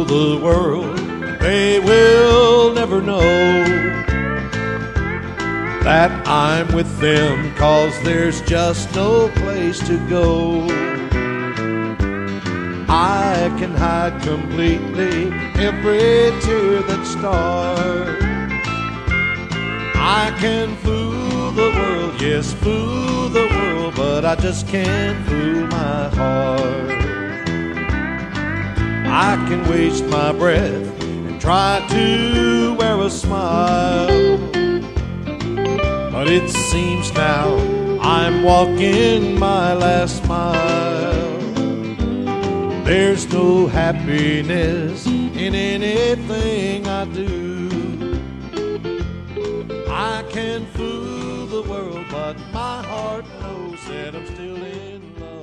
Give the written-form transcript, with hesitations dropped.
fool the world. They will never know that I'm with them, 'cause there's just no place to go. I can hide completely every tear that starts. I can fool the world, yes, fool the world, but I just can't fool my heart. I can waste my breath and try to wear a smile, but it seems now I'm walking my last mile. There's no happiness in anything I do. I can fool the world, but my heart knows that I'm still in love.